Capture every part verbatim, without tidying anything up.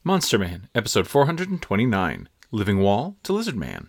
Monster Man, episode four hundred twenty-nine, Living Wall to Lizard Man.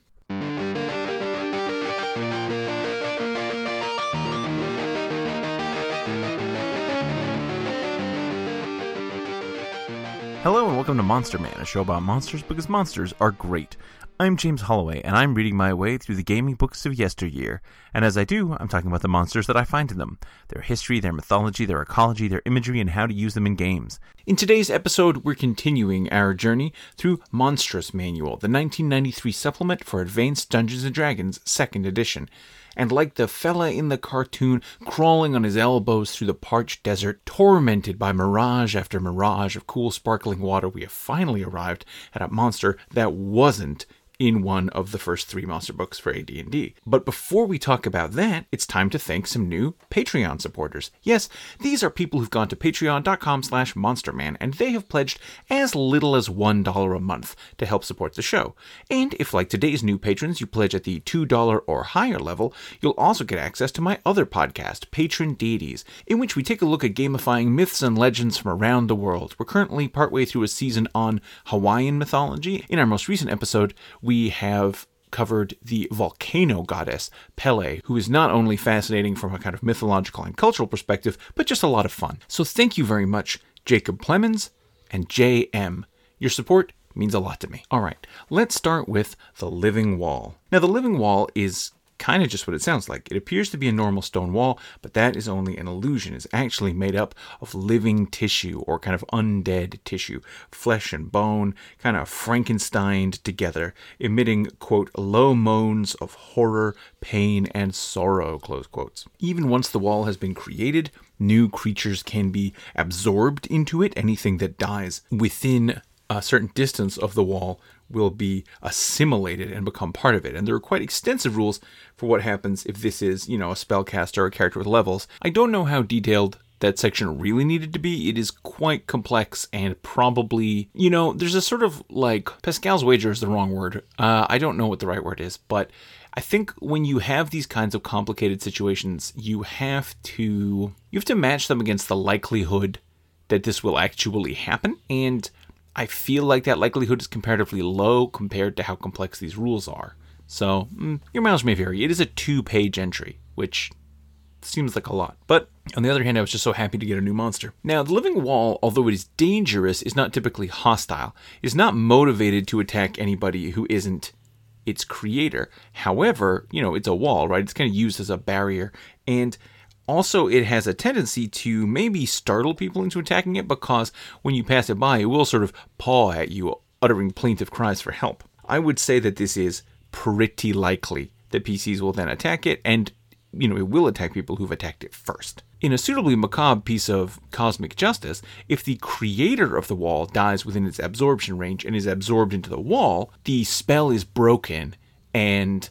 Hello and welcome to Monster Man, a show about monsters because monsters are great. I'm James Holloway, and I'm reading my way through the gaming books of yesteryear. And as I do, I'm talking about the monsters that I find in them, their history, their mythology, their ecology, their imagery, and how to use them in games. In today's episode, we're continuing our journey through Monstrous Manual, the nineteen ninety-three supplement for Advanced Dungeons and Dragons, second edition. And like the fella in the cartoon crawling on his elbows through the parched desert, tormented by mirage after mirage of cool sparkling water, we have finally arrived at a monster that wasn't in one of the first three monster books for A D and D. But before we talk about that, it's time to thank some new Patreon supporters. Yes, these are people who've gone to patreon.com slash monsterman, and they have pledged as little as one dollar a month to help support the show. And if, like today's new patrons, you pledge at the two dollars or higher level, you'll also get access to my other podcast, Patron Deities, in which we take a look at gamifying myths and legends from around the world. We're currently partway through a season on Hawaiian mythology. In our most recent episode, we We have covered the volcano goddess, Pele, who is not only fascinating from a kind of mythological and cultural perspective, but just a lot of fun. So thank you very much, Jacob Clemens and J M. Your support means a lot to me. All right, let's start with the Living Wall. Now, the Living Wall is kind of just what it sounds like. It appears to be a normal stone wall, but that is only an illusion. It's actually made up of living tissue, or kind of undead tissue, flesh and bone, kind of Frankensteined together, emitting, quote, low moans of horror, pain, and sorrow, close quotes. Even once the wall has been created, new creatures can be absorbed into it. Anything that dies within a certain distance of the wall will be assimilated and become part of it. And there are quite extensive rules for what happens if this is, you know, a spellcaster or a character with levels. I don't know how detailed that section really needed to be. It is quite complex and probably, you know, there's a sort of like, Pascal's wager is the wrong word. Uh, I don't know what the right word is, but I think when you have these kinds of complicated situations, you have to, you have to match them against the likelihood that this will actually happen. And I feel like that likelihood is comparatively low compared to how complex these rules are. So, mm, your mileage may vary. It is a two-page entry, which seems like a lot. But, on the other hand, I was just so happy to get a new monster. Now, the Living Wall, although it is dangerous, is not typically hostile. It is not motivated to attack anybody who isn't its creator. However, you know, it's a wall, right? It's kind of used as a barrier. And also, it has a tendency to maybe startle people into attacking it, because when you pass it by, it will sort of paw at you, uttering plaintive cries for help. I would say that this is pretty likely that P Cs will then attack it, and, you know, it will attack people who've attacked it first. In a suitably macabre piece of cosmic justice, if the creator of the wall dies within its absorption range and is absorbed into the wall, the spell is broken, and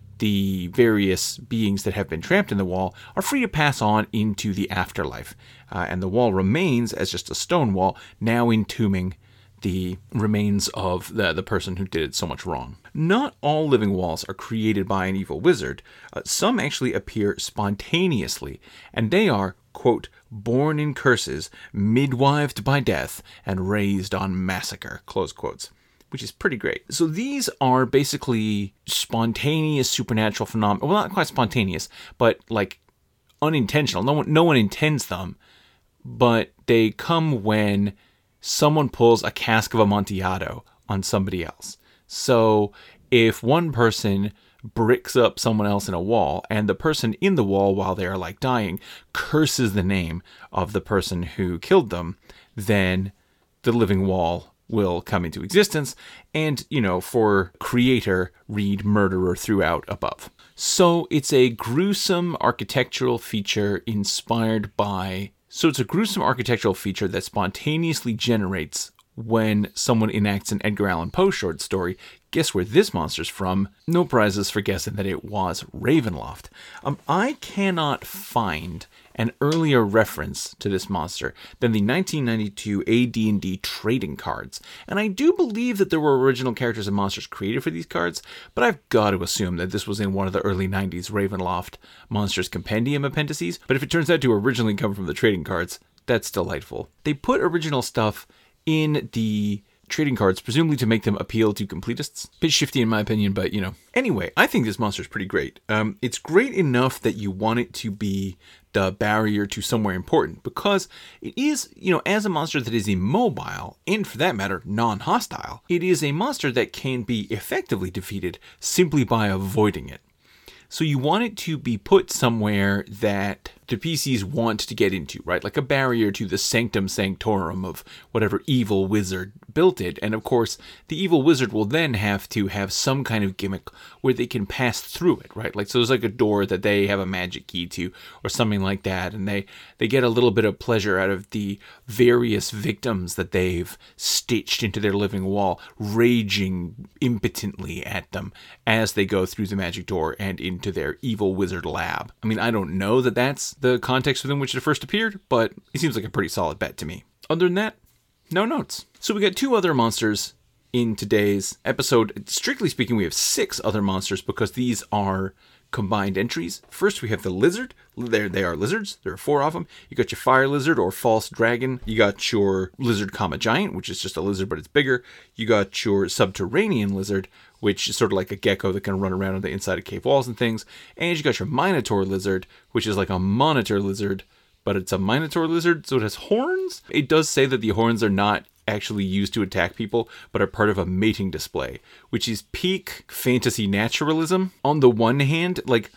the various beings that have been trapped in the wall are free to pass on into the afterlife. Uh, and the wall remains as just a stone wall, now entombing the remains of the, the person who did so much wrong. Not all living walls are created by an evil wizard. Uh, some actually appear spontaneously, and they are, quote, born in curses, midwived by death, and raised on massacre, close quotes. Which is pretty great. So these are basically spontaneous supernatural phenomena. Well, not quite spontaneous, but like unintentional. No one, no one intends them, but they come when someone pulls a cask of Amontillado on somebody else. So if one person bricks up someone else in a wall, and the person in the wall, while they are like dying, curses the name of the person who killed them, then the living wall will come into existence, and, you know, for creator, read murderer throughout above. So it's a gruesome architectural feature inspired by, so it's a gruesome architectural feature that spontaneously generates when someone enacts an Edgar Allan Poe short story. Guess where this monster's from? No prizes for guessing that it was Ravenloft. Um, I cannot find an earlier reference to this monster than the nineteen ninety-two A D and D trading cards. And I do believe that there were original characters and monsters created for these cards, but I've got to assume that this was in one of the early nineties Ravenloft Monsters Compendium appendices. But if it turns out to originally come from the trading cards, that's delightful. They put original stuff in the trading cards, presumably to make them appeal to completists. Bit shifty in my opinion, but you know. Anyway, I think this monster is pretty great. Um, it's great enough that you want it to be the barrier to somewhere important, because it is, you know, as a monster that is immobile, and for that matter, non-hostile, it is a monster that can be effectively defeated simply by avoiding it. So you want it to be put somewhere that the P Cs want to get into, right? Like a barrier to the sanctum sanctorum of whatever evil wizard built it. And of course, the evil wizard will then have to have some kind of gimmick where they can pass through it, right? Like, so there's like a door that they have a magic key to or something like that. And they, they get a little bit of pleasure out of the various victims that they've stitched into their living wall, raging impotently at them as they go through the magic door and into their evil wizard lab. I mean, I don't know that that's the context within which it first appeared, but it seems like a pretty solid bet to me. Other than that, no notes. So we got two other monsters in today's episode. Strictly speaking, we have six other monsters because these are combined entries. First, we have the lizard. There they are lizards. There are four of them. You got your fire lizard or false dragon. You got your lizard comma giant, which is just a lizard, but it's bigger. You got your subterranean lizard, which is sort of like a gecko that can run around on the inside of cave walls and things. And you got your minotaur lizard, which is like a monitor lizard, but it's a minotaur lizard, so it has horns. It does say that the horns are not actually used to attack people, but are part of a mating display, which is peak fantasy naturalism. On the one hand, like,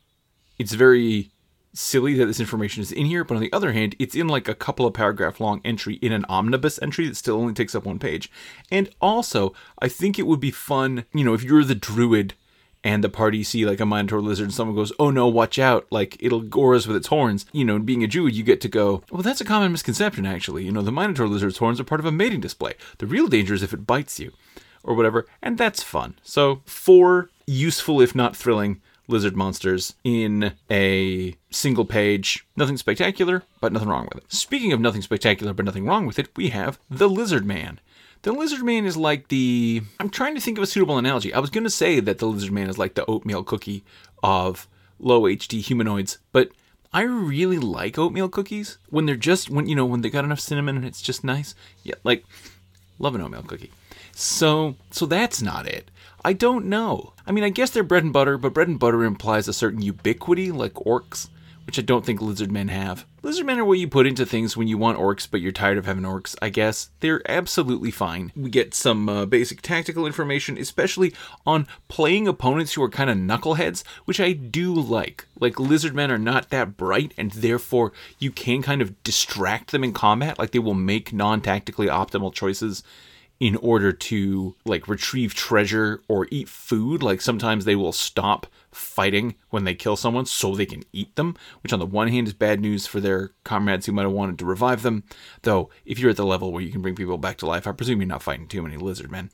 it's very silly that this information is in here, but on the other hand, it's in like a couple of paragraph long entry in an omnibus entry that still only takes up one page. And also, I think it would be fun, you know, if you're the druid and the party see like a minotaur lizard and someone goes, oh no, watch out, like it'll gore us with its horns. You know, being a druid, you get to go, well, that's a common misconception actually. You know, the minotaur lizard's horns are part of a mating display. The real danger is if it bites you or whatever, and that's fun. So four useful, if not thrilling, lizard monsters in a single page. Nothing spectacular, but nothing wrong with it. Speaking of nothing spectacular, but nothing wrong with it, we have the Lizard Man. The Lizard Man is like the... I'm trying to think of a suitable analogy. I was going to say that the Lizard Man is like the oatmeal cookie of low H D humanoids, but I really like oatmeal cookies when they're just, when you know, when they got enough cinnamon and it's just nice. Yeah, like, love an oatmeal cookie. So, so that's not it. I don't know. I mean, I guess they're bread and butter, but bread and butter implies a certain ubiquity, like orcs, which I don't think lizard men have. Lizard men are what you put into things when you want orcs, but you're tired of having orcs, I guess. They're absolutely fine. We get some uh, basic tactical information, especially on playing opponents who are kind of knuckleheads, which I do like. Like, lizard men are not that bright, and therefore you can kind of distract them in combat. Like, they will make non-tactically optimal choices in order to, like, retrieve treasure or eat food. Like, sometimes they will stop fighting when they kill someone so they can eat them, which on the one hand is bad news for their comrades who might have wanted to revive them. Though, if you're at the level where you can bring people back to life, I presume you're not fighting too many lizard men.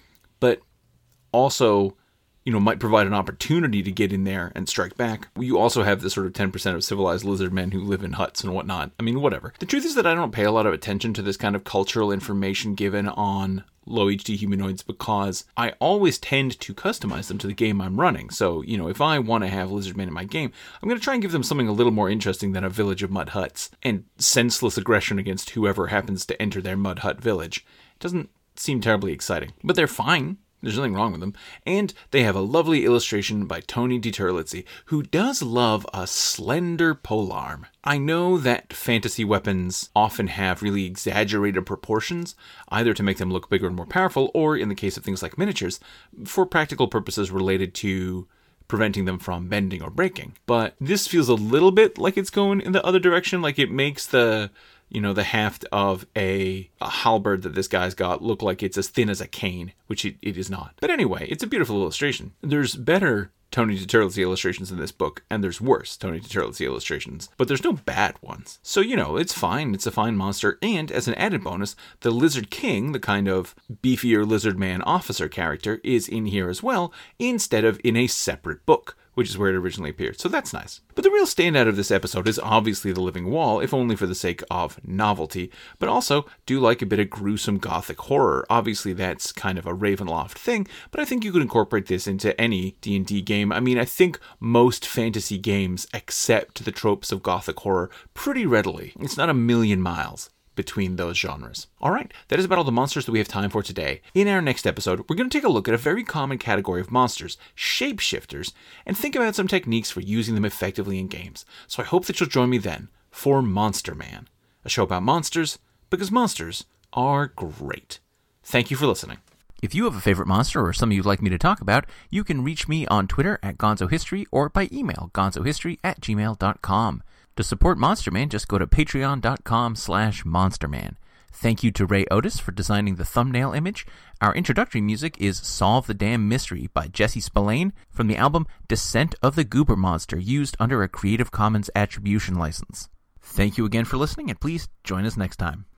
But also, you know, might provide an opportunity to get in there and strike back. You also have this sort of ten percent of civilized lizard men who live in huts and whatnot. I mean, whatever. The truth is that I don't pay a lot of attention to this kind of cultural information given on low H D humanoids because I always tend to customize them to the game I'm running. So, you know, if I want to have lizard men in my game, I'm going to try and give them something a little more interesting than a village of mud huts and senseless aggression against whoever happens to enter their mud hut village. It doesn't seem terribly exciting, but they're fine. There's nothing wrong with them. And they have a lovely illustration by Tony DiTerlizzi, who does love a slender polearm. I know that fantasy weapons often have really exaggerated proportions, either to make them look bigger and more powerful, or in the case of things like miniatures, for practical purposes related to preventing them from bending or breaking. But this feels a little bit like it's going in the other direction, like it makes the... you know, the haft of a, a halberd that this guy's got look like it's as thin as a cane, which it, it is not. But anyway, it's a beautiful illustration. There's better Tony DiTerlizzi illustrations in this book, and there's worse Tony DiTerlizzi illustrations, but there's no bad ones. So, you know, it's fine. It's a fine monster. And as an added bonus, the Lizard King, the kind of beefier lizard man officer character, is in here as well, instead of in a separate book, which is where it originally appeared. So that's nice. But the real standout of this episode is obviously the living wall, if only for the sake of novelty, but also do like a bit of gruesome gothic horror. Obviously that's kind of a Ravenloft thing, but I think you could incorporate this into any D and D game. I mean, I think most fantasy games accept the tropes of gothic horror pretty readily. It's not a million miles between those genres. Alright, that is about all the monsters that we have time for today. In our next episode, we're going to take a look at a very common category of monsters, shapeshifters, and think about some techniques for using them effectively in games. So I hope that you'll join me then for Monster Man, a show about monsters, because monsters are great. Thank you for listening. If you have a favorite monster or something you'd like me to talk about, you can reach me on Twitter at GonzoHistory or by email, gonzohistory at gmail dot com. To support Monster Man, just go to patreon.com slash monsterman. Thank you to Ray Otis for designing the thumbnail image. Our introductory music is Solve the Damn Mystery by Jesse Spillane from the album Descent of the Goober Monster, used under a Creative Commons Attribution license. Thank you again for listening, and please join us next time.